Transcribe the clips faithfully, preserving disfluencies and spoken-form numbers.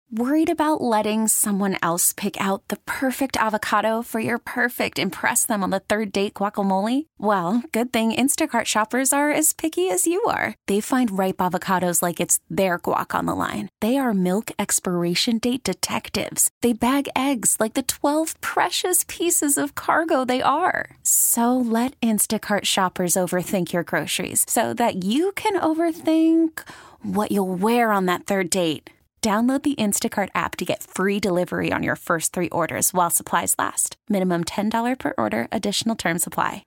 Worried about letting someone else pick out the perfect avocado for your perfect impress them on the third date guacamole? Well, good thing Instacart shoppers are as picky as you are. They find ripe avocados like it's their guac on the line. They are milk expiration date detectives. They bag eggs like the twelve precious pieces of cargo they are. So let Instacart shoppers overthink your groceries so that you can overthink what you'll wear on that third date. Download the Instacart app to get free delivery on your first three orders while supplies last. Minimum ten dollars per order. Additional terms apply.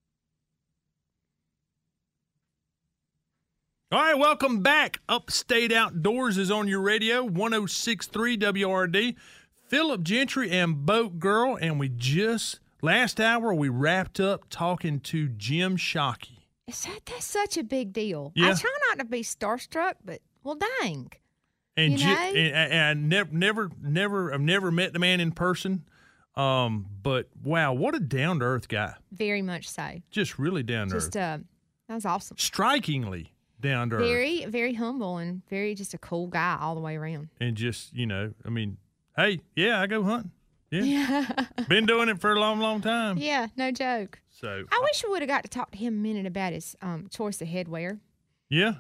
All right, welcome back. Upstate Outdoors is on your radio, one oh six point three W R D. Philip Gentry and Boat Girl, and we just, last hour, we wrapped up talking to Jim Shockey. Is that, that's such a big deal. Yeah. I try not to be starstruck, but, well, dang. And, you J- know? and, and I never, never, never, I've never met the man in person. Um, but wow, what a down to earth guy! Very much so. Just really down to earth. Just uh, that was awesome. Strikingly down to earth. Very, very humble and very just a cool guy all the way around. And just you know, I mean, hey, yeah, I go hunting. Yeah, yeah. Been doing it for a long, long time. Yeah, no joke. So I wish we would have got to talk to him a minute about his um, choice of headwear. Yeah.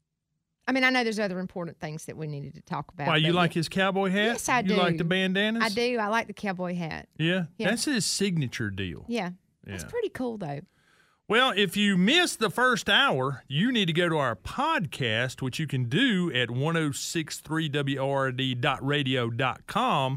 I mean, I know there's other important things that we needed to talk about. Why, you like yeah. his cowboy hat? Yes, I do. You like the bandanas? I do. I like the cowboy hat. Yeah? Yeah. That's his signature deal. Yeah. Yeah. That's pretty cool, though. Well, if you missed the first hour, you need to go to our podcast, which you can do at ten sixty-three W O R D dot radio dot com.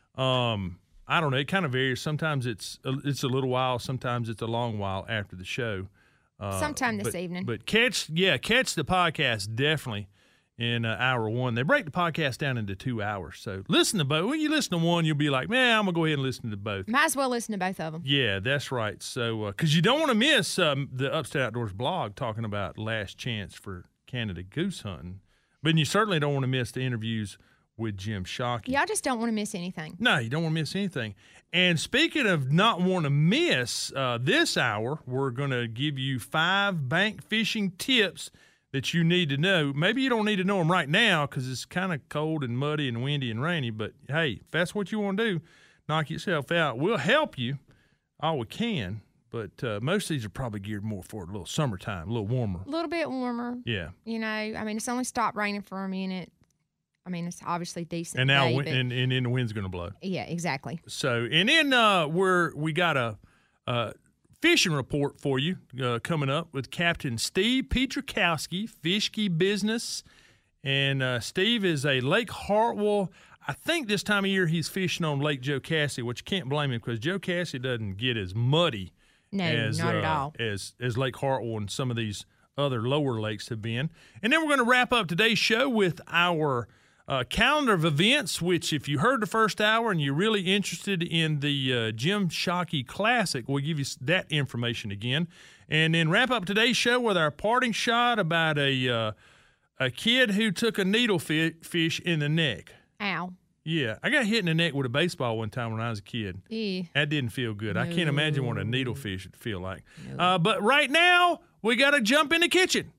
Um, I don't know. It kind of varies. Sometimes it's a, it's a little while. Sometimes it's a long while after the show. Uh, Sometime this but, evening. But catch, yeah, catch the podcast definitely in uh, hour one. They break the podcast down into two hours. So listen to both. When you listen to one, you'll be like, man, I'm going to go ahead and listen to both. Might as well listen to both of them. Yeah, that's right. So, because uh, you don't want to miss um, the Upstate Outdoors blog talking about last chance for Canada goose hunting. But you certainly don't want to miss the interviews with Jim Shockey. Y'all just don't want to miss anything. No, you don't want to miss anything. And speaking of not wanting to miss, uh, this hour, we're going to give you five bank fishing tips that you need to know. Maybe you don't need to know them right now because it's kind of cold and muddy and windy and rainy. But, hey, if that's what you want to do, knock yourself out. We'll help you all we can. But uh, most of these are probably geared more for a little summertime, a little warmer. A little bit warmer. Yeah. You know, I mean, it's only stopped raining for a minute. I mean, it's obviously decent. And now, day, wi- but- and, and then the wind's going to blow. Yeah, exactly. So, and then uh, we're we got a, a fishing report for you uh, coming up with Captain Steve Pietrzakowski, Fishkey Business, and uh, Steve is a Lake Hartwell. I think this time of year he's fishing on Lake Jocassee, which you can't blame him because Jocassee doesn't get as muddy No, as not uh, at all. as as Lake Hartwell and some of these other lower lakes have been. And then we're going to wrap up today's show with our Uh, calendar of events, which if you heard the first hour and you're really interested in the uh, Jim Shockey Classic, we'll give you that information again. And then wrap up today's show with our parting shot about a uh, a kid who took a needlefish in the neck. Ow. Yeah, I got hit in the neck with a baseball one time when I was a kid. Yeah. That didn't feel good. I can't imagine what a needlefish would feel like. No. Uh, but right now, we got to jump in the kitchen.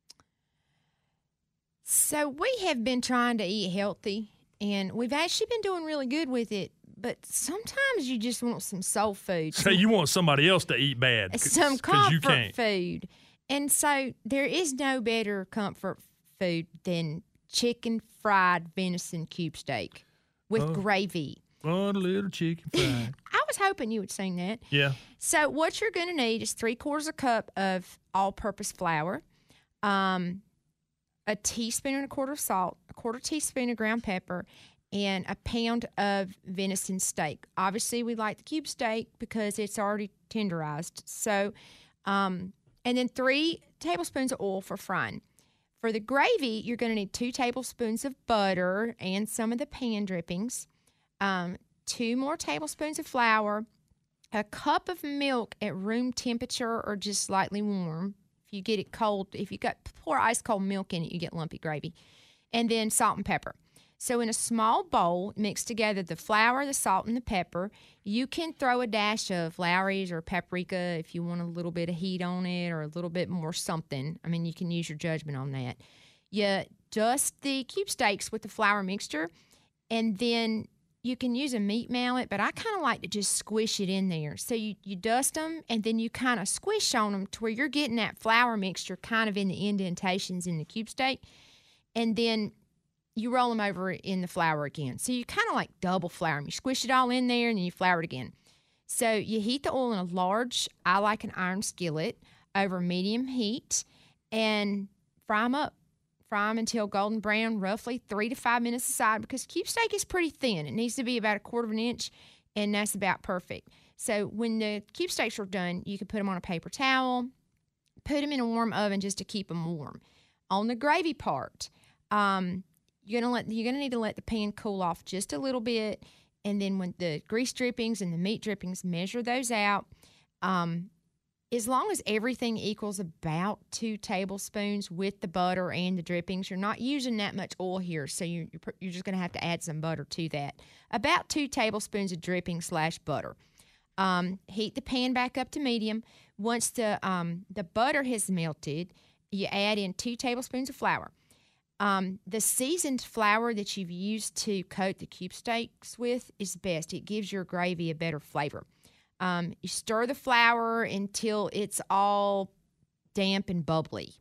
So we have been trying to eat healthy, and we've actually been doing really good with it. But sometimes you just want some soul food. So you want somebody else to eat bad. Some 'cause you comfort can't. food. And so there is no better comfort food than chicken fried venison cube steak with Oh. gravy. Oh, the little chicken fried. I was hoping you would sing that. Yeah. So what you're going to need is three quarters a cup of all-purpose flour, um, a teaspoon and a quarter of salt, a quarter teaspoon of ground pepper, and a pound of venison steak. Obviously, we like the cube steak because it's already tenderized. So, um, and then three tablespoons of oil for frying. For the gravy, you're going to need two tablespoons of butter and some of the pan drippings, um, two more tablespoons of flour, a cup of milk at room temperature or just slightly warm. If you get it cold, if you got pour ice cold milk in it, you get lumpy gravy. And then salt and pepper. So in a small bowl, mix together the flour, the salt, and the pepper. You can throw a dash of Lawry's or paprika if you want a little bit of heat on it or a little bit more something. I mean, you can use your judgment on that. You dust the cube steaks with the flour mixture, And then you can use a meat mallet, but I kind of like to just squish it in there. So you, you dust them, and then you kind of squish on them to where you're getting that flour mixture kind of in the indentations in the cube steak. And then you roll them over in the flour again. So you kind of like double flour them. You squish it all in there, and then you flour it again. So you heat the oil in a large, I like an iron skillet, over medium heat, and fry them up. Fry them until golden brown, roughly three to five minutes aside, because cube steak is pretty thin. It needs to be about a quarter of an inch, and that's about perfect. So when the cube steaks are done, you can put them on a paper towel, put them in a warm oven just to keep them warm. On the gravy part, um, you're gonna let you're gonna need to let the pan cool off just a little bit, and then when the grease drippings and the meat drippings, measure those out. Um, As long as everything equals about two tablespoons with the butter and the drippings, you're not using that much oil here, so you, you're, you're just going to have to add some butter to that. About two tablespoons of dripping slash butter. Um, heat the pan back up to medium. Once the um, the butter has melted, you add in two tablespoons of flour. Um, the seasoned flour that you've used to coat the cube steaks with is best. It gives your gravy a better flavor. Um, you stir the flour until it's all damp and bubbly.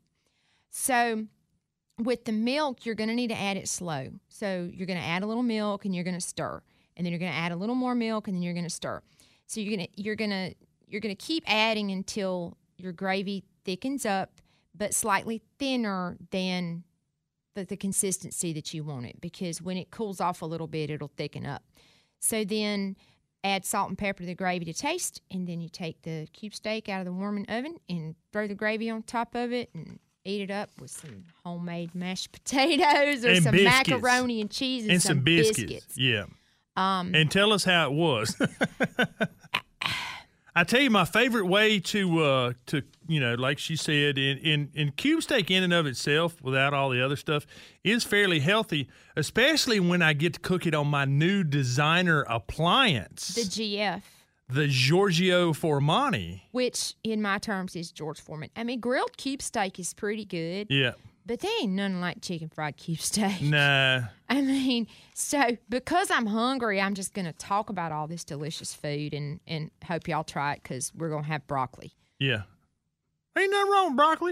So with the milk, you're going to need to add it slow. So you're going to add a little milk, and you're going to stir. And then you're going to add a little more milk, and then you're going to stir. So you're going to you're going to you're going to keep adding until your gravy thickens up, but slightly thinner than the, the consistency that you want it, because when it cools off a little bit, it'll thicken up. So then add salt and pepper to the gravy to taste, and then you take the cube steak out of the warming oven and throw the gravy on top of it and eat it up with some homemade mashed potatoes or and some biscuits. macaroni and cheese and, and some, some biscuits. biscuits. Yeah. Um, and tell us how it was. I tell you, my favorite way to, uh, to you know, like she said, in, in, in cube steak in and of itself, without all the other stuff, is fairly healthy, especially when I get to cook it on my new designer appliance. The G F. The Giorgio Formani. Which, in my terms, is George Foreman. I mean, grilled cube steak is pretty good. Yeah. But they ain't nothing like chicken fried cube steak. Nah. I mean, so because I'm hungry, I'm just going to talk about all this delicious food and, and hope y'all try it, because we're going to have broccoli. Yeah. Ain't nothing wrong with broccoli.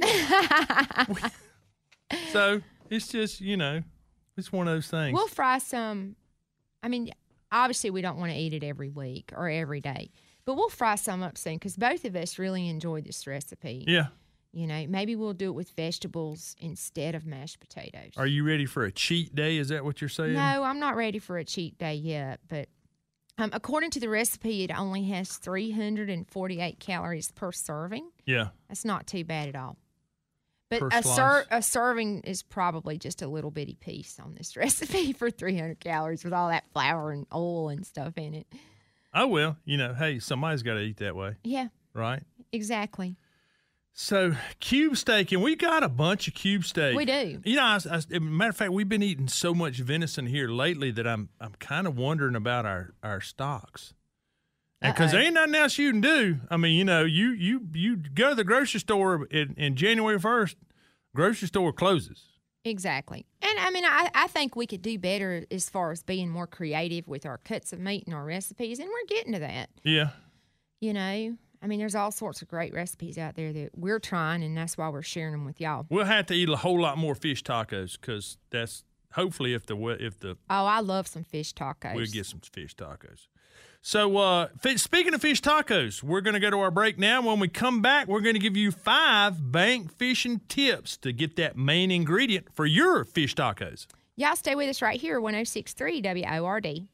So it's just, you know, it's one of those things. We'll fry some. I mean, obviously we don't want to eat it every week or every day, but we'll fry some up soon, because both of us really enjoy this recipe. Yeah. You know, maybe we'll do it with vegetables instead of mashed potatoes. Are you ready for a cheat day? Is that what you're saying? No, I'm not ready for a cheat day yet. But um, according to the recipe, it only has three hundred forty-eight calories per serving. Yeah. That's not too bad at all. But Per a, slice. ser- a serving is probably just a little bitty piece on this recipe for three hundred calories with all that flour and oil and stuff in it. Oh, well, you know, hey, somebody's got to eat that way. Yeah. Right? Exactly. So, cube steak, and we got a bunch of cube steak. We do. You know, I, I, as a matter of fact, we've been eating so much venison here lately that I'm I'm kind of wondering about our, our stocks. Because there ain't nothing else you can do. I mean, you know, you you, you go to the grocery store in, in January first, grocery store closes. Exactly. And, I mean, I, I think we could do better as far as being more creative with our cuts of meat and our recipes, and we're getting to that. Yeah. You know, I mean, there's all sorts of great recipes out there that we're trying, and that's why we're sharing them with y'all. We'll have to eat a whole lot more fish tacos, because that's hopefully if the if the Oh, I love some fish tacos. we'll get some fish tacos. So uh, f- speaking of fish tacos, we're going to go to our break now. When we come back, we're going to give you five bank fishing tips to get that main ingredient for your fish tacos. Y'all stay with us right here, one oh six point three W O R D.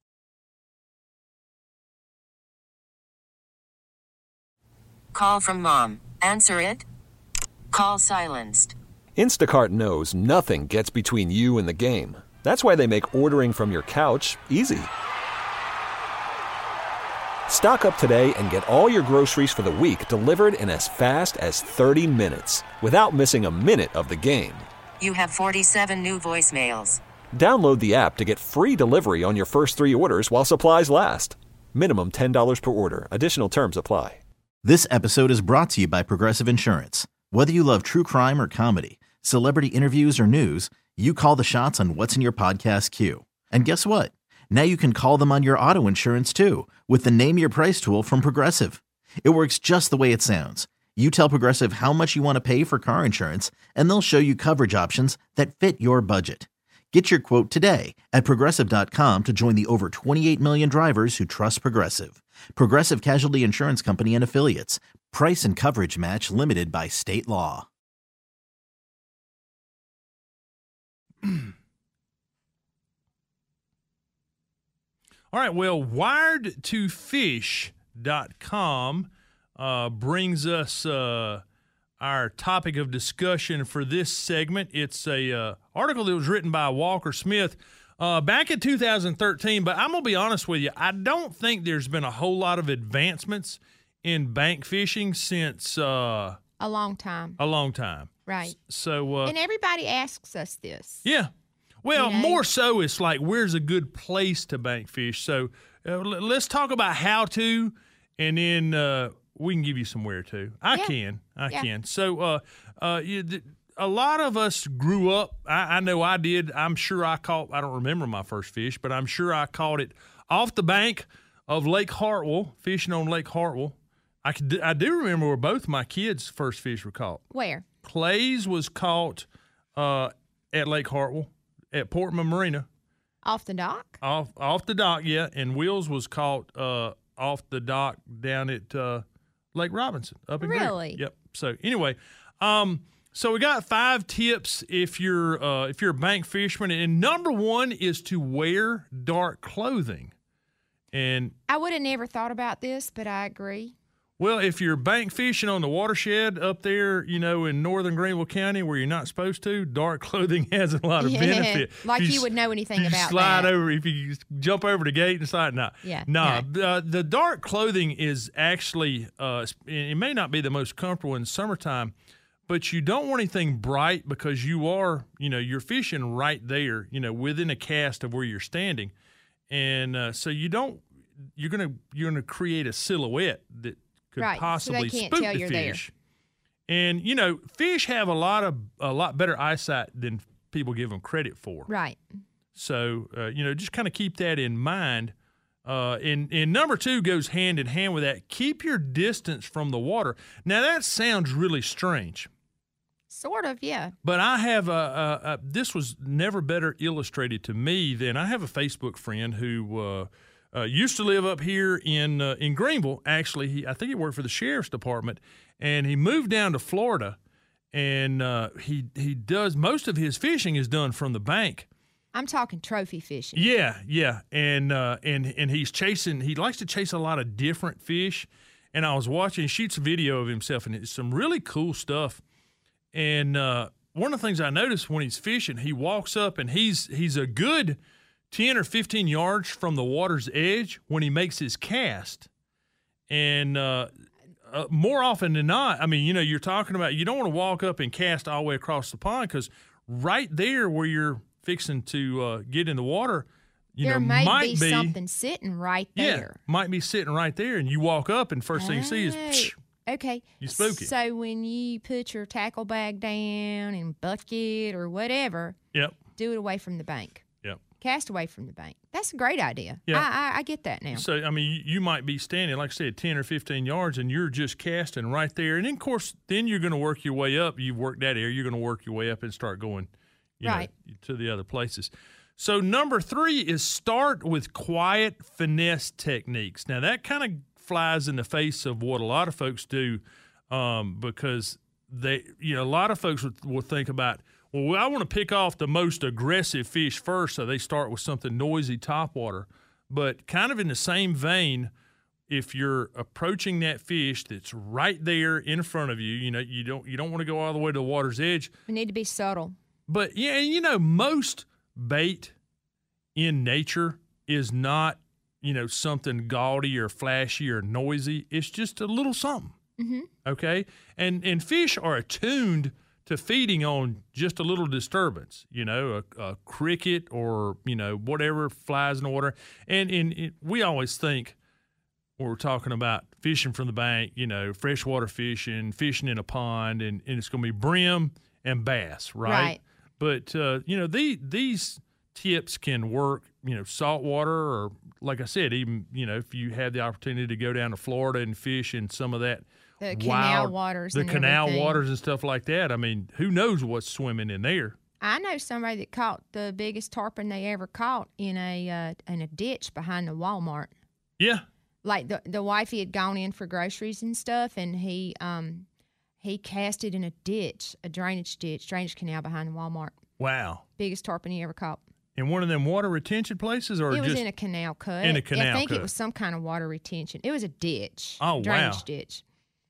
Call from mom. Answer it. Call silenced. Instacart knows nothing gets between you and the game. That's why they make ordering from your couch easy. Stock up today and get all your groceries for the week delivered in as fast as thirty minutes without missing a minute of the game. You have forty-seven new voicemails. Download the app to get free delivery on your first three orders while supplies last. Minimum ten dollars per order. Additional terms apply. This episode is brought to you by Progressive Insurance. Whether you love true crime or comedy, celebrity interviews or news, you call the shots on what's in your podcast queue. And guess what? Now you can call them on your auto insurance too with the Name Your Price tool from Progressive. It works just the way it sounds. You tell Progressive how much you want to pay for car insurance, and they'll show you coverage options that fit your budget. Get your quote today at Progressive dot com to join the over twenty-eight million drivers who trust Progressive. Progressive Casualty Insurance Company and Affiliates. Price and coverage match limited by state law. All right, well, wired to fish dot com uh, brings us uh, our topic of discussion for this segment. It's a uh, article that was written by Walker Smith uh, back in two thousand thirteen, but I'm going to be honest with you, I don't think there's been a whole lot of advancements in bank fishing since uh, A long time. a long time. Right. So, uh, And everybody asks us this. yeah. Well, You know? more so, it's like, where's a good place to bank fish? So uh, l- let's talk about how to, and then uh, we can give you some where to. I Yeah. can. I Yeah. can. So uh, uh, you, th- a lot of us grew up, I, I know I did. I'm sure I caught, I don't remember my first fish, but I'm sure I caught it off the bank of Lake Hartwell, fishing on Lake Hartwell. I, could, I do remember where both my kids' first fish were caught. Where? Clay's was caught uh, at Lake Hartwell. At Portman Marina, Off the dock? off off the dock, yeah, and Will's was caught uh, off the dock down at uh, Lake Robinson up in Greer. Really? Yep. So anyway, um, so we got five tips if you're uh, if you're a bank fisherman, and number one is to wear dark clothing. And I would have never thought about this, but I agree. well, if you're bank fishing on the watershed up there, you know, in northern Greenville County where you're not supposed to, dark clothing has a lot of Yeah, benefit. like If you s- would know anything if you about slide that. over, if you jump over the gate and slide, no. Yeah, No, no. uh, the dark clothing is actually, uh, it may not be the most comfortable in summertime, but you don't want anything bright because you are, you know, you're fishing right there, you know, within a cast of where you're standing. And uh, so you don't, you're going to, you're going to create a silhouette that could Right, so they possibly can't spook tell the you're there. fish. And you know, fish have a lot of a lot better eyesight than people give them credit for. Right. So uh, you know, just kind of keep that in mind. Uh, and and number two goes hand in hand with that. Keep your distance from the water. Now that sounds really strange, Sort of, yeah. but I have a, a, a this was never better illustrated to me than I have a Facebook friend who. Uh, Uh, used to live up here in uh, in Greenville. Actually, he I think he worked for the sheriff's department, and he moved down to Florida, and uh, he he does most of his fishing is done from the bank. I'm talking trophy fishing. Yeah, yeah, and uh, and and he's chasing. He likes to chase a lot of different fish, and I was watching. He shoots a video of himself, and it's some really cool stuff. And uh, one of the things I noticed when he's fishing, he walks up, and he's he's a good ten or fifteen yards from the water's edge when he makes his cast. And uh, uh, more often than not, I mean, you know, you're talking about you don't want to walk up and cast all the way across the pond because right there where you're fixing to uh, get in the water, you there know, may might be, something sitting right yeah, there. might be sitting right there. And you walk up and first thing you see is, Oh, psh, okay. You spook him. So when you put your tackle bag down and bucket or whatever, yep, do it away from the bank. yep. Cast away from the bank. That's a great idea. Yeah. I, I, I get that now. So, I mean, you, you might be standing, like I said, ten or fifteen yards, and you're just casting right there. And then, of course, then you're going to work your way up. You've worked that area. You're going to work your way up and start going you Right. know, to the other places. So, number three is start with quiet finesse techniques. Now, that kind of flies in the face of what a lot of folks do um, because they, you know, a lot of folks will, will think about, well, I want to pick off the most aggressive fish first, so they start with something noisy topwater. But kind of in the same vein, if you're approaching that fish that's right there in front of you, you know, you don't you don't want to go all the way to the water's edge. We need to be subtle. But yeah, you know, most bait in nature is not, you know, something gaudy or flashy or noisy. It's just a little something. Mm-hmm. Okay, and and fish are attuned to feeding on just a little disturbance, you know, a, a cricket or, you know, whatever flies in the water. And, and it, we always think when we're talking about fishing from the bank, you know, freshwater fishing, fishing in a pond, and, and it's going to be brim and bass, right? Right. But, uh, you know, the, these tips can work, you know, saltwater, or like I said, even, you know, if you had the opportunity to go down to Florida and fish in some of that The canal wild, waters. the and canal everything. waters and stuff like that. I mean, who knows what's swimming in there? I know somebody that caught the biggest tarpon they ever caught in a uh, in a ditch behind the Walmart. Yeah. Like the the wifey had gone in for groceries and stuff, and he um he cast it in a ditch, a drainage ditch, drainage canal behind the Walmart. Wow. Biggest tarpon he ever caught. In one of them water retention places, or It was just in a canal cut. in a canal I think cut? it was some kind of water retention. It was a ditch. Oh, drainage wow. ditch.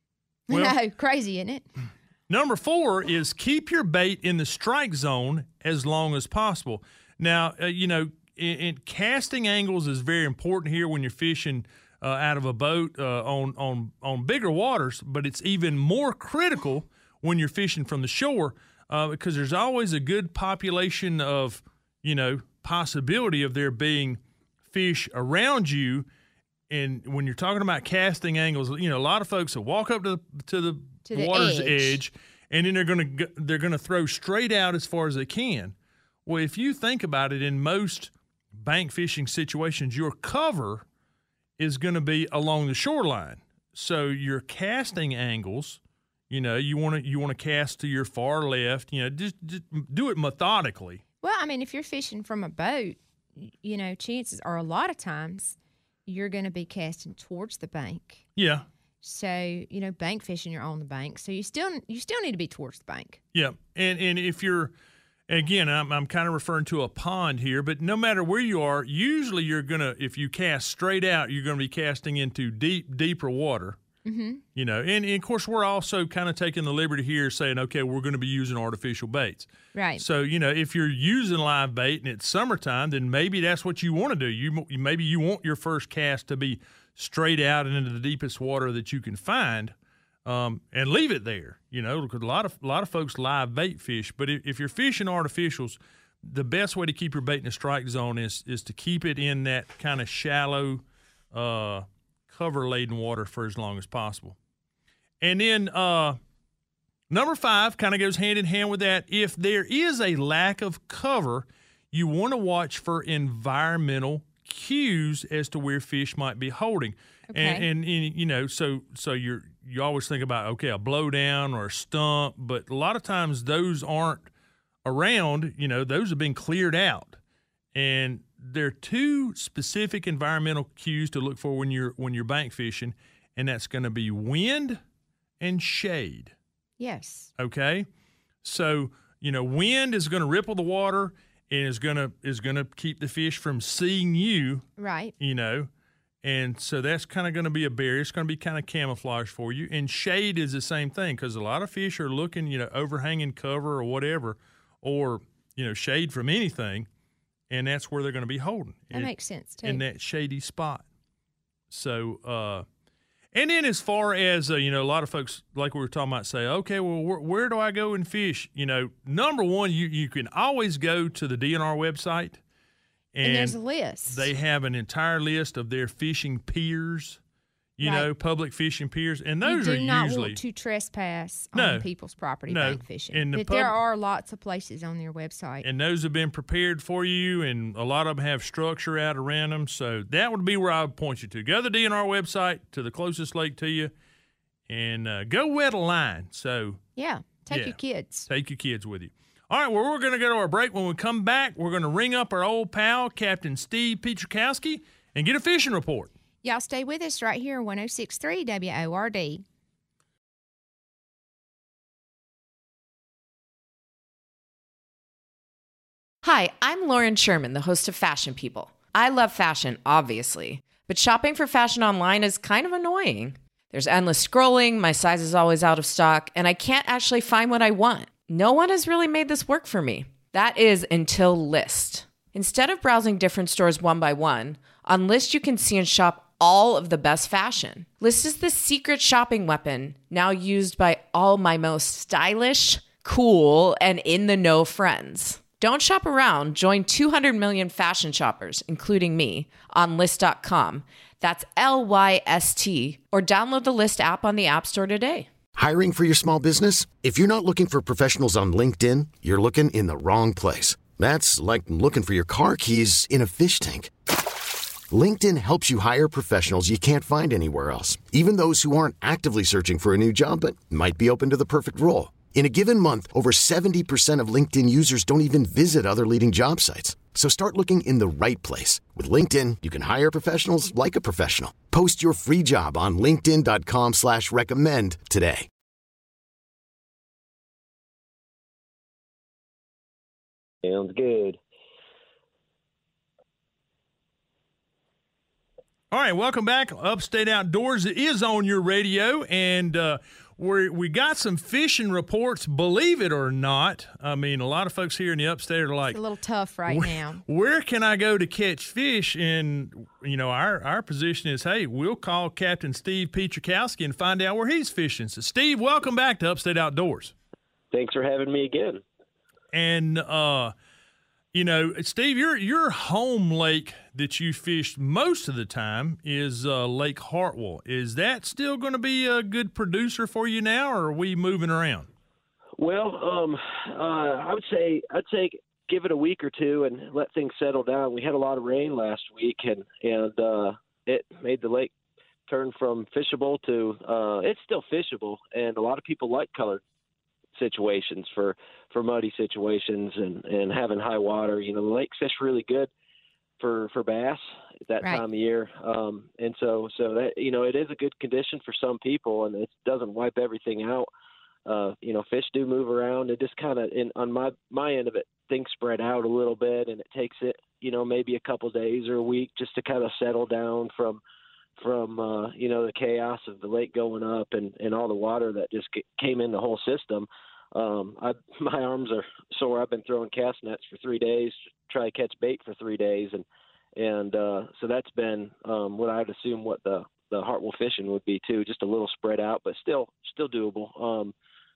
Well- no, crazy, isn't it? Number four is keep your bait in the strike zone as long as possible. Now, uh, you know, in, in casting angles is very important here when you're fishing uh, out of a boat uh, on on on bigger waters, but it's even more critical when you're fishing from the shore uh, because there's always a good population of, you know, possibility of there being fish around you. And when you're talking about casting angles, you know, a lot of folks will walk up to the, to the To the water's edge. edge, and then they're going to they're going to throw straight out as far as they can. Well, if you think about it, in most bank fishing situations, your cover is going to be along the shoreline. So your casting angles, you know, you want to you want to cast to your far left. You know, just, just do it methodically. Well, I mean, if you're fishing from a boat, y- you know, chances are a lot of times you're going to be casting towards the bank. Yeah. So, you know, bank fishing, you're on the bank. So you still you still need to be towards the bank. Yeah, and and if you're, again, I'm I'm kind of referring to a pond here, but no matter where you are, usually you're gonna, if you cast straight out, you're gonna be casting into deep, deeper water. Mm-hmm. You know, and, and of course we're also kind of taking the liberty here, saying, okay, we're going to be using artificial baits. Right. So you know, if you're using live bait and it's summertime, then maybe that's what you want to do. You maybe you want your first cast to be straight out and into the deepest water that you can find, um, and leave it there. You know, because a lot of a lot of folks live bait fish, but if, if you're fishing artificials, the best way to keep your bait in the strike zone is is to keep it in that kind of shallow, uh, cover laden water for as long as possible. And then uh, number five kind of goes hand in hand with that. If there is a lack of cover, you want to watch for environmental cues as to where fish might be holding. Okay. And, and, and you know, so so you're you always think about, okay, a blowdown or a stump, but a lot of times those aren't around. You know, those have been cleared out. And there are two specific environmental cues to look for when you're when you're bank fishing, and that's going to be wind and shade. Yes. Okay, so you know, wind is going to ripple the water and is going to is going to keep the fish from seeing you. Right. You know, and so that's kind of going to be a barrier. It's going to be kind of camouflage for you. And shade is the same thing, because a lot of fish are looking, you know, overhanging cover or whatever, or you know, shade from anything. And that's where they're going to be holding. That in, makes sense, too. In that shady spot. So, uh, and then as far as, uh, you know, a lot of folks, like we were talking about, say, okay, well, wh- where do I go and fish? You know, number one, you, you can always go to the D N R website. And, And there's a list. They have an entire list of their fishing piers, you Right. know, public fishing piers. And those you are do not usually. want to trespass No. on people's property No. bank fishing. And the but there pub- are lots of places on their website. And those have been prepared for you, and a lot of them have structure out around them. So that would be where I would point you to. Go to the D N R website, to the closest lake to you, and uh, go wet a line. So yeah. Take yeah. your kids. take your kids with you. All right, well, we're going to go to our break. When we come back, we're going to ring up our old pal, Captain Steve Pietrzakowski, and get a fishing report. Y'all stay with us right here on one oh six point three W O R D. Hi, I'm Lauren Sherman, the host of Fashion People. I love fashion, obviously, but shopping for fashion online is kind of annoying. There's endless scrolling, my size is always out of stock, and I can't actually find what I want. No one has really made this work for me. That is until Lyst. Instead of browsing different stores one by one, on Lyst you can see and shop all of the best fashion. Lyst is the secret shopping weapon now used by all my most stylish, cool, and in-the-know friends. Don't shop around. Join two hundred million fashion shoppers, including me, on Lyst dot com. That's L Y S T. Or download the Lyst app on the App Store today. Hiring for your small business? If you're not looking for professionals on LinkedIn, you're looking in the wrong place. That's like looking for your car keys in a fish tank. LinkedIn helps you hire professionals you can't find anywhere else, even those who aren't actively searching for a new job but might be open to the perfect role. In a given month, over seventy percent of LinkedIn users don't even visit other leading job sites. So start looking in the right place. With LinkedIn, you can hire professionals like a professional. Post your free job on linkedin.com slash recommend today. Sounds good. All right, welcome back. Upstate Outdoors is on your radio, and uh, we we got some fishing reports, believe it or not. I mean, a lot of folks here in the upstate are like, It's a little tough right where, now. Where can I go to catch fish? And, you know, our, our position is, hey, we'll call Captain Steve Pietrzakowski and find out where he's fishing. So, Steve, welcome back to Upstate Outdoors. Thanks for having me again. And, uh, you know, Steve, your your home lake that you fished most of the time is uh, Lake Hartwell. Is that still going to be a good producer for you now, or are we moving around? Well, um, uh, I would say I'd say give it a week or two and let things settle down. We had a lot of rain last week, and and uh, it made the lake turn from fishable to uh, it's still fishable, and a lot of people like colored situations for for muddy situations and and having high water. You know, the lake's fish really good for for bass at that Right. time of year, um and so so that, you know, it is a good condition for some people, and it doesn't wipe everything out. Uh you know, fish do move around. It just kind of, in on my my end of it, things spread out a little bit, and it takes it, you know, maybe a couple days or a week just to kind of settle down from from uh you know, the chaos of the lake going up and and all the water that just c- came in the whole system. Um, I, my arms are sore. I've been throwing cast nets for three days, try to catch bait for three days. And, and, uh, so that's been, um, what I'd assume what the, the Hartwell fishing would be too, just a little spread out, but still, still doable. Um,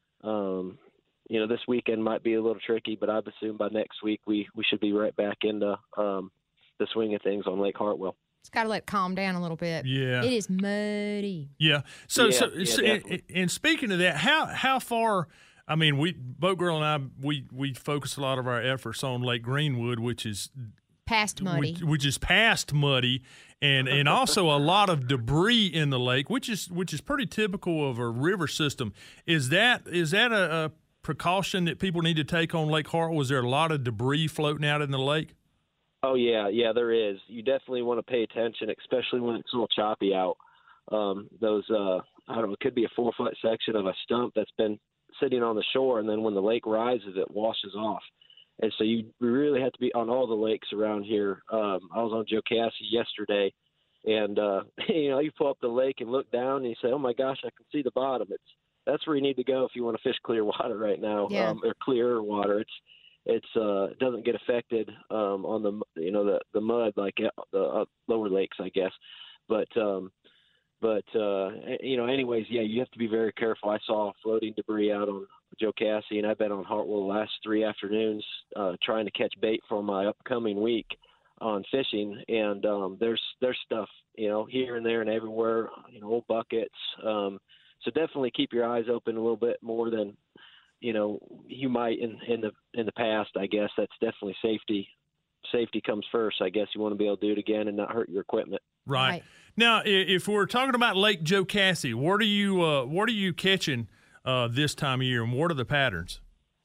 um, you know, this weekend might be a little tricky, but I've assumed by next week, we, we should be right back into, um, the swing of things on Lake Hartwell. It's got to let it calm down a little bit. Yeah. It is muddy. Yeah. So, Yeah, so, yeah, so and, and speaking of that, how how far? I mean, we Boat Girl and I we we focus a lot of our efforts on Lake Greenwood, which is Past muddy. which, which is past muddy, and and also a lot of debris in the lake, which is which is pretty typical of a river system. Is that is that a, a precaution that people need to take on Lake Hartwell? Was there a lot of debris floating out in the lake? Oh yeah, yeah, there is. You definitely want to pay attention, especially when it's a little choppy out. Um, those, uh, I don't know, it could be a four foot section of a stump that's been sitting on the shore, and then when the lake rises, it washes off. And so you really have to be on all the lakes around here. Um, I was on Jocassee yesterday, and uh, you know, you pull up the lake and look down, and you say, "Oh my gosh, I can see the bottom." It's that's where you need to go if you want to fish clear water right now, Yeah. um, or clearer water. It's it's uh, it doesn't get affected um, on the you know the the mud like uh, the uh, lower lakes, I guess, but. Um, But, uh, you know, anyways, yeah, you have to be very careful. I saw floating debris out on Jocassee, and I've been on Hartwell the last three afternoons uh, trying to catch bait for my upcoming week on fishing. And um, there's there's stuff, you know, here and there and everywhere, you know, old buckets. Um, so definitely keep your eyes open a little bit more than, you know, you might in, in the in the past, I guess. That's definitely safety. Safety comes first. I guess you want to be able to do it again and not hurt your equipment. Right. Right. Now, i- if we're talking about Lake Jocassee, what are you uh, what are you catching uh, this time of year, and what are the patterns?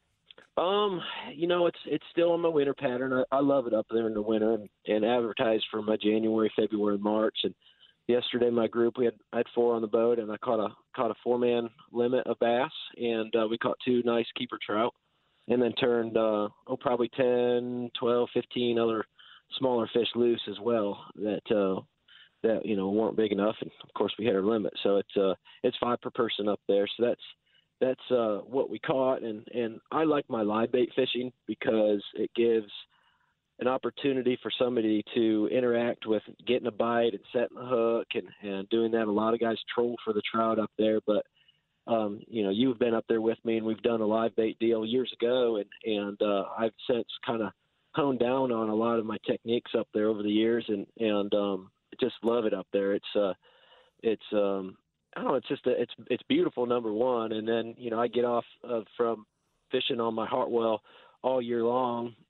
Um, you know, it's it's still on my winter pattern. I, I love it up there in the winter, and, and advertise for my January, February, March. And yesterday, my group we had I had four on the boat, and I caught a caught a four man limit of bass, and uh, we caught two nice keeper trout, and then turned uh, oh probably ten, twelve, fifteen other smaller fish loose as well that uh, that you know weren't big enough, and of course we hit our limit. So it's uh it's five per person up there. So that's that's uh, what we caught, and and I like my live bait fishing because it gives an opportunity for somebody to interact with getting a bite and setting the hook and, and doing that. A lot of guys troll for the trout up there, but um, you know, you've been up there with me, and we've done a live bait deal years ago, and and uh, I've since kind of honed down on a lot of my techniques up there over the years, and and um, just love it up there. It's uh, it's um, I don't know, it's just a, it's it's beautiful, number one, and then you know I get off of from fishing on my Hartwell all year long,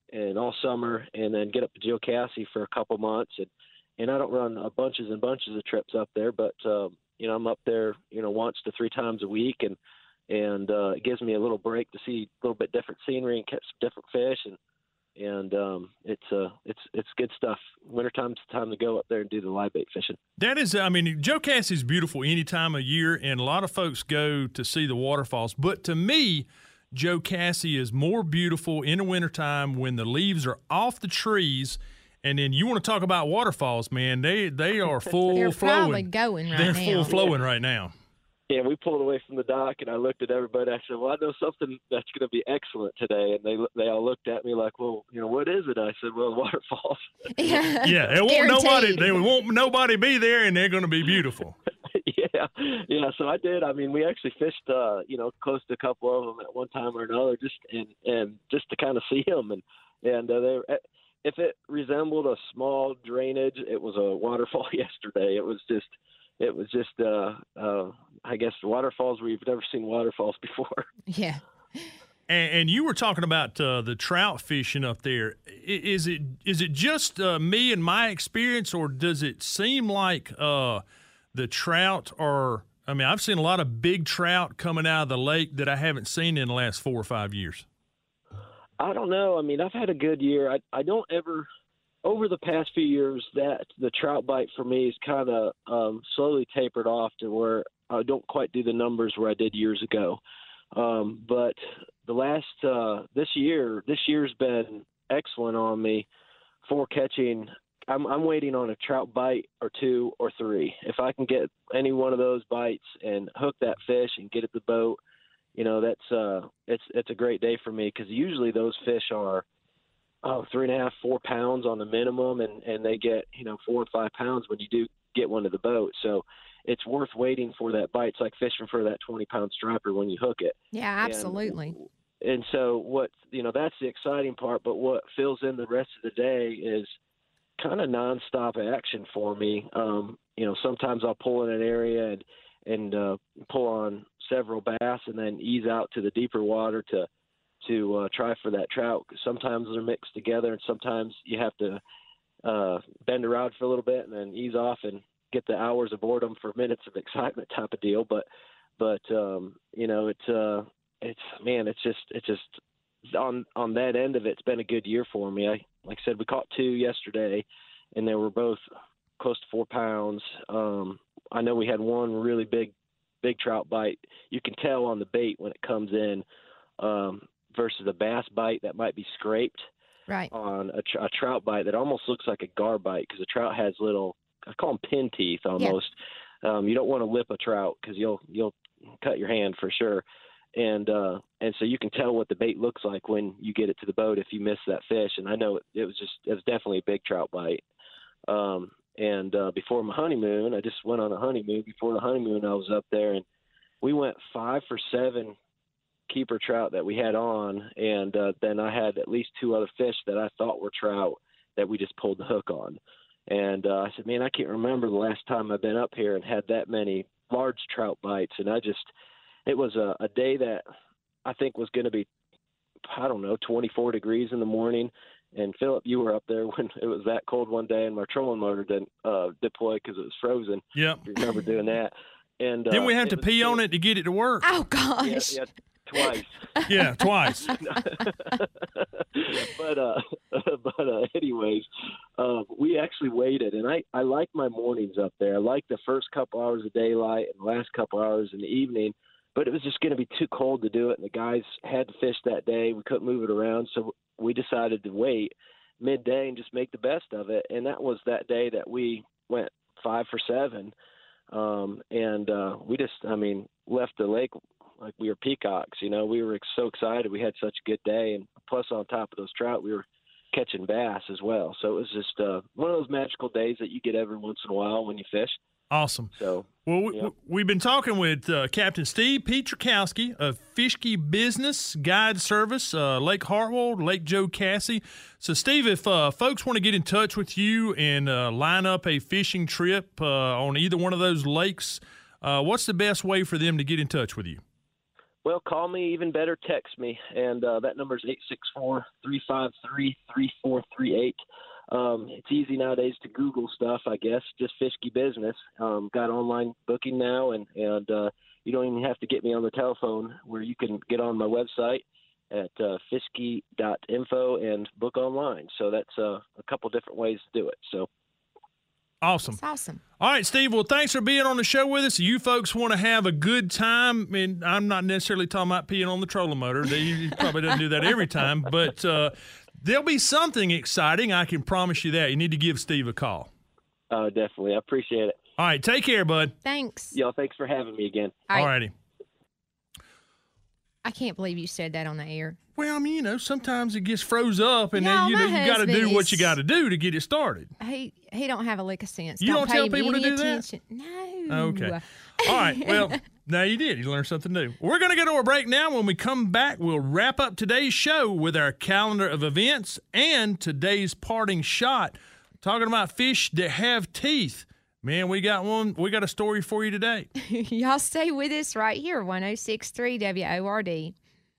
and all summer, and then get up to Jocassee for a couple months. And, and I don't run a bunches and bunches of trips up there, but, um, you know, I'm up there, you know, once to three times a week, and, and uh, it gives me a little break to see a little bit different scenery and catch some different fish. And, and um, it's uh, it's it's good stuff. Wintertime's the time to go up there and do the live bait fishing. That is, I mean, Jocassee is beautiful any time of year, and a lot of folks go to see the waterfalls. But to me, Jocassee is more beautiful in the wintertime when the leaves are off the trees. And then you want to talk about waterfalls, man. They they are full They're flowing. probably going right They're now. full flowing right now. Yeah, we pulled away from the dock, and I looked at everybody. I said, "Well, I know something that's going to be excellent today." And they they all looked at me like, "Well, you know, what is it?" I said, "Well, waterfalls." Yeah, Yeah, there won't nobody. There won't nobody be there, and they're going to be beautiful. yeah, yeah. So I did. I mean, we actually fished, uh, you know, close to a couple of them at one time or another, just and and just to kind of see them, and and uh, they. If it resembled a small drainage, it was a waterfall yesterday. It was just, it was just, uh, uh, I guess, waterfalls where you've never seen waterfalls before. Yeah. And, and you were talking about uh, the trout fishing up there. I- Is it is it just uh, me and my experience, or does it seem like uh, the trout are? I mean, I've seen a lot of big trout coming out of the lake that I haven't seen in the last four or five years. I don't know. I mean, I've had a good year. I I don't ever, over the past few years, that the trout bite for me is kind of um, slowly tapered off to where I don't quite do the numbers where I did years ago. Um, but the last uh, this year, this year's been excellent on me for catching. I'm I'm waiting on a trout bite or two or three. If I can get any one of those bites and hook that fish and get at the boat, you know, that's uh, it's it's a great day for me, because usually those fish are oh, three and a half, four pounds on the minimum, and, and they get, you know, four and five pounds when you do get one to the boat. So it's worth waiting for that bite. It's like fishing for that twenty pound striper when you hook it. Yeah, absolutely. And, and so what, you know, that's the exciting part. But what fills in the rest of the day is kind of nonstop action for me. Um, you know, sometimes I'll pull in an area and and uh, pull on several bass, and then ease out to the deeper water to to uh, try for that trout. Sometimes they're mixed together, and sometimes you have to uh, bend around for a little bit and then ease off and get the hours of boredom for minutes of excitement type of deal. But but um, you know, it's uh, it's man, it's just it's just on on that end of it, it's been a good year for me. I like I said, we caught two yesterday, and they were both close to four pounds. Um, I know we had one really big, big trout bite. You can tell on the bait when it comes in um, versus a bass bite that might be scraped right on a, tr- a trout bite that almost looks like a gar bite, because a trout has little, I call them pin teeth almost. Yeah. Um, you don't want to lip a trout because you'll you'll cut your hand for sure. And uh, and so you can tell what the bait looks like when you get it to the boat if you miss that fish. And I know it, it was just it was definitely a big trout bite. Um, And uh, before my honeymoon, I just went on a honeymoon. Before the honeymoon, I was up there, and we went five for seven keeper trout that we had on. And uh, then I had at least two other fish that I thought were trout that we just pulled the hook on. And uh, I said, man, I can't remember the last time I've been up here and had that many large trout bites. And I just, it was a, a day that I think was going to be, I don't know, twenty-four degrees in the morning. And Philip, you were up there when it was that cold one day, and my trolling motor didn't uh, deploy because it was frozen. Yep. You remember doing that? And uh, then we had to was, pee on it to get it to work. Oh gosh. Yeah, yeah twice. yeah, twice. but uh, but uh, anyways, uh, we actually waited, and I I like my mornings up there. I like the first couple hours of daylight and the last couple hours in the evening. But it was just going to be too cold to do it, and the guys had to fish that day. We couldn't move it around, so we decided to wait midday and just make the best of it. And that was that day that we went five for seven, um, and uh, we just, I mean, left the lake like we were peacocks. You know, we were so excited. We had such a good day, and plus on top of those trout, we were catching bass as well. So it was just uh, one of those magical days that you get every once in a while when you fish. Awesome. So, well, we, yep. we've been talking with uh, Captain Steve Pietrzakowski of Fischke Business Guide Service, uh, Lake Hartwell, Lake Jocassee. So, Steve, if uh, folks want to get in touch with you and uh, line up a fishing trip uh, on either one of those lakes, uh, what's the best way for them to get in touch with you? Well, call me, even better, text me, and uh, that number is eight six four, three five three, three four three eight. Um, it's easy nowadays to Google stuff, I guess, just Fischke Business. Um, got online booking now, and, and uh, you don't even have to get me on the telephone, where you can get on my website at uh, fischke dot info and book online. So that's uh, a couple different ways to do it. So awesome. That's awesome. All right, Steve. Well, thanks for being on the show with us. You folks want to have a good time, and I'm not necessarily talking about peeing on the trolling motor. They probably doesn't do that every time, but uh, there'll be something exciting. I can promise you that. You need to give Steve a call. Oh, uh, definitely. I appreciate it. All right, take care, bud. Thanks. Y'all, thanks for having me again. All righty. I can't believe you said that on the air. Well, I mean, you know, sometimes it gets froze up, and No, then you know my you got to do husband what you is- got to do to get it started. He he don't have a lick of sense. You don't pay tell him people to any do that? attention. No. Okay. All right. Well, now you did. You learned something new. We're going to go to a break now. When we come back, we'll wrap up today's show with our calendar of events and today's parting shot, talking about fish that have teeth. Man, we got one. We got a story for you today. Y'all stay with us right here, one oh six point three W O R D.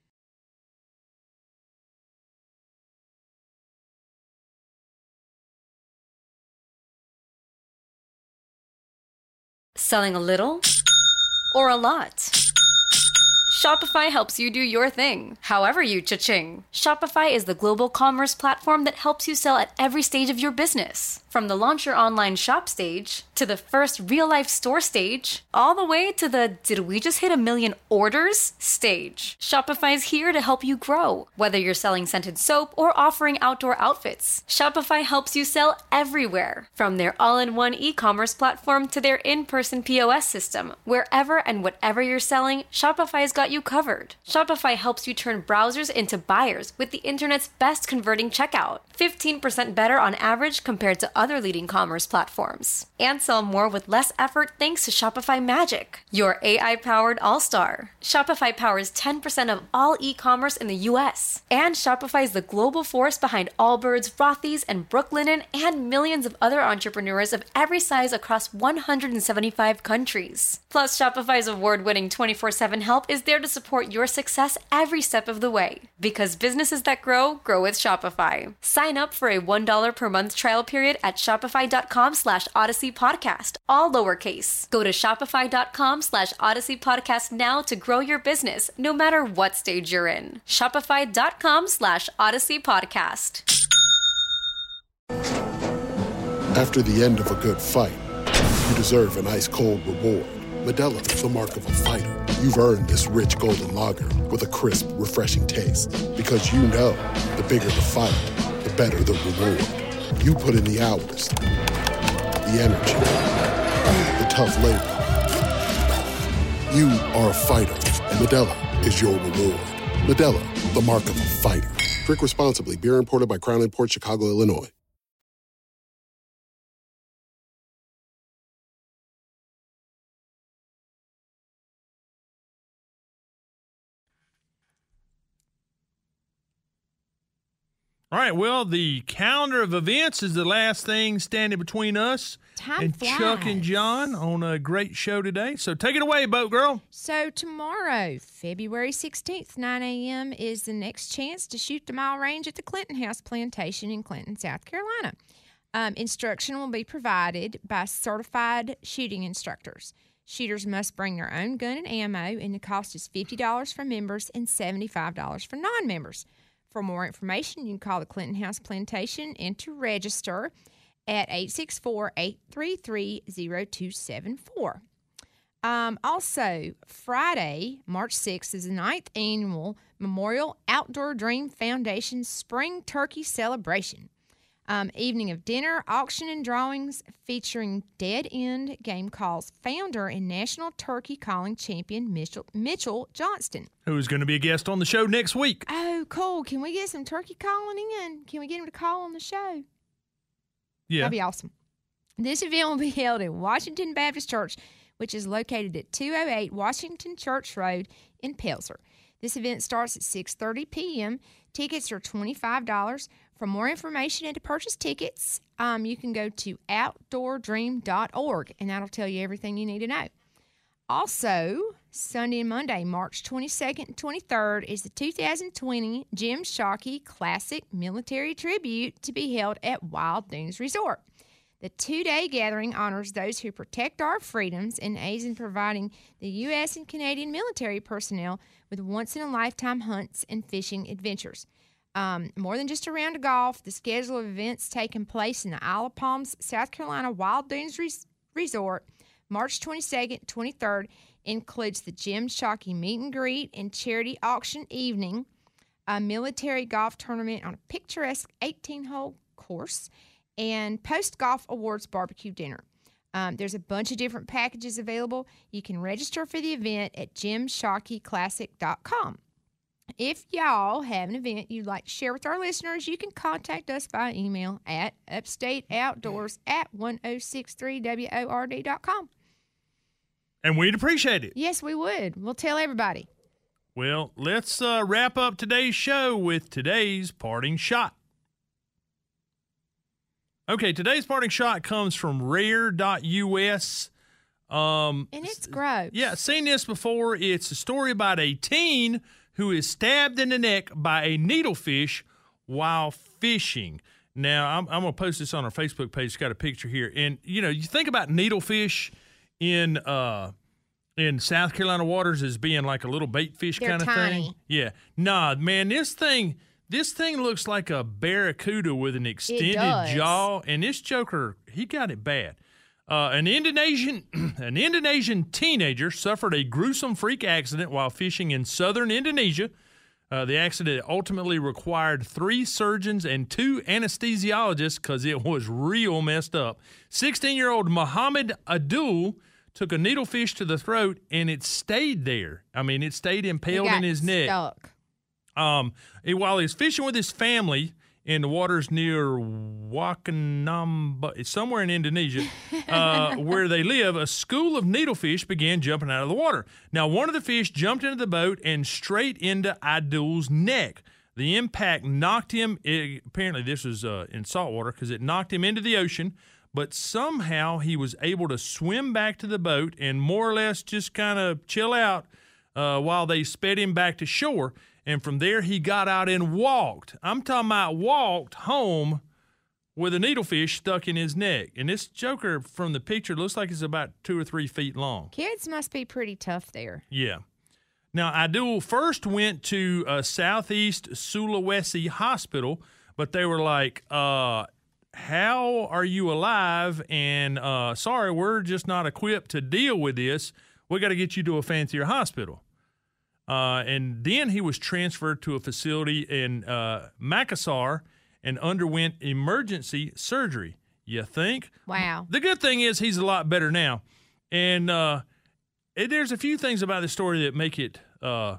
Selling a little or a lot? Shopify helps you do your thing, however you cha-ching. Shopify is the global commerce platform that helps you sell at every stage of your business. From the launch your online shop stage, to the first real-life store stage, all the way to the did we just hit a million orders stage. Shopify is here to help you grow. Whether you're selling scented soap or offering outdoor outfits, Shopify helps you sell everywhere. From their all-in-one e-commerce platform to their in-person P O S system, wherever and whatever you're selling, Shopify's got you covered. Shopify helps you turn browsers into buyers with the internet's best converting checkout, fifteen percent better on average compared to other leading commerce platforms. And sell more with less effort thanks to Shopify Magic, your A I-powered all-star. Shopify powers ten percent of all e-commerce in the U S. And Shopify is the global force behind Allbirds, Rothy's, and Brooklinen, and millions of other entrepreneurs of every size across one hundred seventy-five countries. Plus, Shopify's award-winning twenty-four seven help is there to support your success every step of the way. Because businesses that grow, grow with Shopify. Sign up for a one dollar per month trial period at shopify.com slash Odyssey Podcast, all lowercase. Go to shopify.com slash Odyssey Podcast now to grow your business, no matter what stage you're in. Shopify.com slash Odyssey Podcast. After the end of a good fight, you deserve an ice-cold reward. Modelo is the mark of a fighter. You've earned this rich golden lager with a crisp, refreshing taste. Because you know, the bigger the fight, the better the reward. You put in the hours, the energy, the tough labor. You are a fighter, and Modelo is your reward. Modelo, the mark of a fighter. Drink responsibly. Beer imported by Crown Imports, Chicago, Illinois. All right, well, the calendar of events is the last thing standing between us Time and flies. Chuck and John on a great show today. So take it away, Boat Girl. So tomorrow, February sixteenth, nine a.m. is the next chance to shoot the mile range at the Clinton House Plantation in Clinton, South Carolina. Um, instruction will be provided by certified shooting instructors. Shooters must bring their own gun and ammo, and the cost is fifty dollars for members and seventy-five dollars for non-members. For more information, you can call the Clinton House Plantation and to register at eight six four, eight three three, zero two seven four. Um, also, Friday, March sixth, is the ninth annual Memorial Outdoor Dream Foundation Spring Turkey Celebration. Um, evening of dinner, auction, and drawings featuring Dead End Game Calls founder and national turkey calling champion Mitchell, Mitchell Johnston. Who's going to be a guest on the show next week. Oh, cool. Can we get some turkey calling in? Can we get him to call on the show? Yeah. That'd be awesome. This event will be held at Washington Baptist Church, which is located at two oh eight Washington Church Road in Pelzer. This event starts at six thirty p.m. Tickets are twenty-five dollars. For more information and to purchase tickets, um, you can go to outdoor dream dot org, and that'll tell you everything you need to know. Also, Sunday and Monday, March twenty-second and twenty-third, is the two thousand twenty Jim Shockey Classic Military Tribute to be held at Wild Dunes Resort. The two-day gathering honors those who protect our freedoms and aids in providing the U S and Canadian military personnel with once-in-a-lifetime hunts and fishing adventures. Um, more than just a round of golf, the schedule of events taking place in the Isle of Palms, South Carolina Wild Dunes Res- Resort, March twenty-second, twenty-third, includes the Jim Shockey Meet and Greet and Charity Auction Evening, a military golf tournament on a picturesque eighteen-hole course, and post-golf awards barbecue dinner. Um, there's a bunch of different packages available. You can register for the event at jim shockey classic dot com. If y'all have an event you'd like to share with our listeners, you can contact us by email at upstateoutdoors at ten sixty-three word dot com. And we'd appreciate it. Yes, we would. We'll tell everybody. Well, let's uh, wrap up today's show with today's parting shot. Okay, today's parting shot comes from rare dot U S. Um, and it's gross. Yeah, seen this before. It's a story about a teen who is stabbed in the neck by a needlefish while fishing. Now, I'm, I'm going to post this on our Facebook page. It's got a picture here. And, you know, you think about needlefish in uh, in South Carolina waters as being like a little bait fish They're kind of tiny. thing. Yeah. Nah, man, this thing... This thing looks like a barracuda with an extended jaw, and this joker, he got it bad. Uh, an Indonesian an Indonesian teenager suffered a gruesome freak accident while fishing in southern Indonesia. Uh, the accident ultimately required three surgeons and two anesthesiologists because it was real messed up. sixteen-year-old Muhammad Abdul took a needlefish to the throat, and it stayed there. I mean, it stayed impaled in his neck. Stuck. Um, while he was fishing with his family in the waters near Wakanamba, it's somewhere in Indonesia, uh, where they live, a school of needlefish began jumping out of the water. Now, one of the fish jumped into the boat and straight into Abdul's neck. The impact knocked him, it, apparently this was uh, in salt water, because it knocked him into the ocean, but somehow he was able to swim back to the boat and more or less just kind of chill out uh, while they sped him back to shore. And from there, he got out and walked. I'm talking about walked home with a needlefish stuck in his neck. And this joker from the picture looks like it's about two or three feet long. Kids must be pretty tough there. Yeah. Now, Abdul first went to uh, Southeast Sulawesi Hospital, but they were like, uh, how are you alive? And uh, sorry, we're just not equipped to deal with this. We got to get you to a fancier hospital. Uh, and then he was transferred to a facility in uh, Makassar and underwent emergency surgery. You think? Wow. The good thing is he's a lot better now. And uh, it, there's a few things about the story that make it, uh,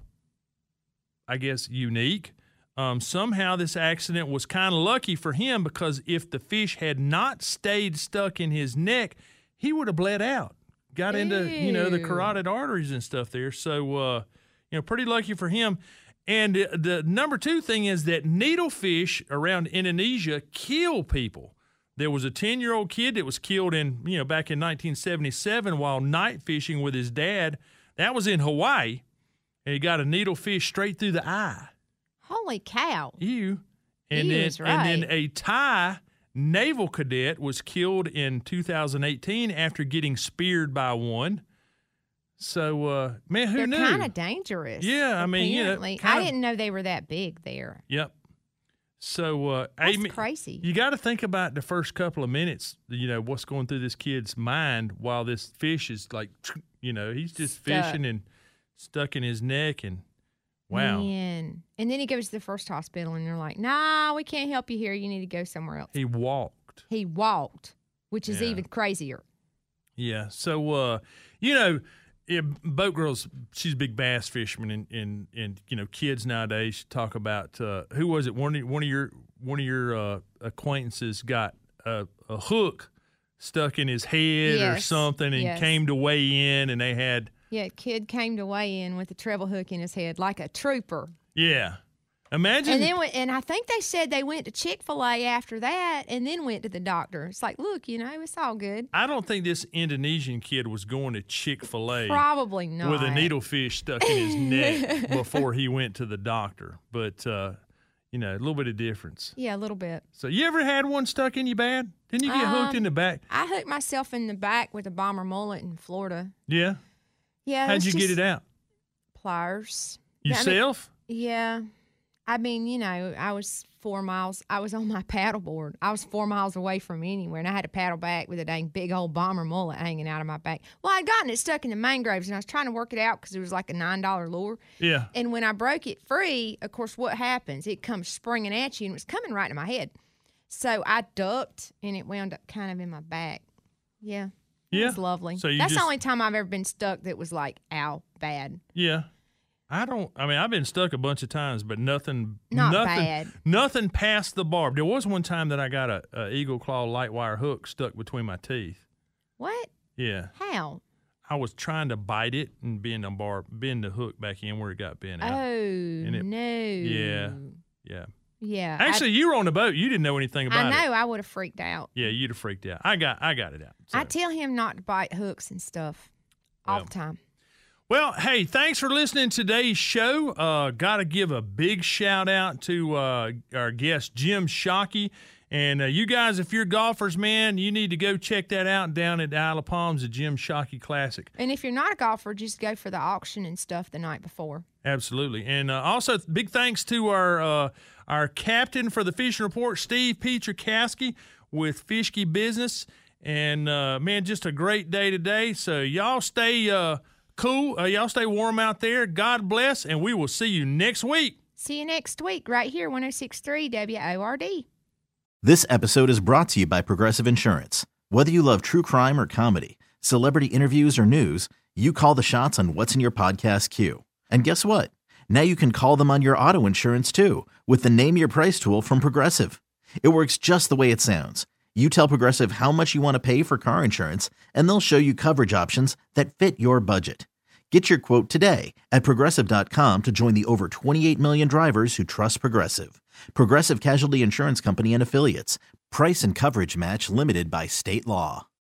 I guess, unique. Um, somehow this accident was kind of lucky for him because if the fish had not stayed stuck in his neck, he would have bled out, got into, you know, the carotid arteries and stuff there. So, uh, you know, pretty lucky for him. And the, the number two thing is that needlefish around Indonesia kill people. There was a ten-year-old kid that was killed in, you know, back in nineteen seventy-seven while night fishing with his dad. That was in Hawaii. And he got a needlefish straight through the eye. Holy cow. Ew. And, Ew then, is right. and then a Thai naval cadet was killed in two thousand eighteen after getting speared by one. So, uh, man, who They're knew? They're kind of dangerous. Yeah, I mean, you know. I kinda, didn't know they were that big there. Yep. So, uh, That's Amy, crazy. You got to think about the first couple of minutes, you know, what's going through this kid's mind while this fish is like, you know, he's just Stuck. fishing and stuck in his neck and wow. Man. And then he goes to the first hospital and they're like, nah, we can't help you here. You need to go somewhere else. He walked. He walked, which is Yeah. even crazier. Yeah. So, uh, you know, yeah, Boat Girl's, she's a big bass fisherman, and, and, and you know, kids nowadays talk about uh, who was it? One of, one of your one of your uh, acquaintances got a, a hook stuck in his head or Yes. something, and Yes. came to weigh in, and they had Yeah, a kid came to weigh in with a treble hook in his head like a trooper. yeah. Imagine. And then, went, and I think they said they went to Chick-fil-A after that, and then went to the doctor. It's like, look, you know, it's all good. I don't think this Indonesian kid was going to Chick-fil-A. Probably not. With a needlefish stuck in his neck before he went to the doctor. But, uh, you know, a little bit of difference. Yeah, a little bit. So you ever had one stuck in you bad? Didn't you get um, hooked in the back? I hooked myself in the back with a bomber mullet in Florida. Yeah? Yeah. How'd it you was get just it out? Pliers. Yourself? I mean, yeah. I mean, you know, I was four miles. I was on my paddleboard. I was four miles away from anywhere, and I had to paddle back with a dang big old bomber mullet hanging out of my back. Well, I'd gotten it stuck in the mangroves, and I was trying to work it out because it was like a nine dollar lure. Yeah. And when I broke it free, of course, what happens? It comes springing at you, and it was coming right in my head. So I ducked, and it wound up kind of in my back. Yeah. It Yeah. was lovely. So you That's just- the only time I've ever been stuck that was like, ow, bad. Yeah. I don't, I mean, I've been stuck a bunch of times, but nothing, Not nothing, bad. nothing past the barb. There was one time that I got a, a Eagle Claw light wire hook stuck between my teeth. What? Yeah. How? I was trying to bite it and bend the bar, bend the hook back in where it got bent out. Oh, it- no. Yeah. Yeah. Yeah. Actually, I, you were on the boat. You didn't know anything about I it. know. I would have freaked out. Yeah, you'd have freaked out. I got, I got it out. So. I tell him not to bite hooks and stuff all Well. the time. Well, hey, thanks for listening to today's show. Uh, Got to give a big shout out to uh, our guest, Jim Shockey. And uh, you guys, if you're golfers, man, you need to go check that out down at Isle of Palms, the Jim Shockey Classic. And if you're not a golfer, just go for the auction and stuff the night before. Absolutely. And uh, also, big thanks to our uh, our captain for the Fishing Report, Steve Pietraszewski with Fishkey Business. And, uh, man, just a great day today. So y'all stay uh, cool. Uh, y'all stay warm out there. God bless, and we will see you next week. See you next week right here, one oh six point three W O R D. This episode is brought to you by Progressive Insurance. Whether you love true crime or comedy, celebrity interviews or news, you call the shots on what's in your podcast queue. And guess what? Now you can call them on your auto insurance too with the Name Your Price tool from Progressive. It works just the way it sounds. You tell Progressive how much you want to pay for car insurance, and they'll show you coverage options that fit your budget. Get your quote today at Progressive dot com to join the over twenty-eight million drivers who trust Progressive. Progressive Casualty Insurance Company and Affiliates. Price and coverage match limited by state law.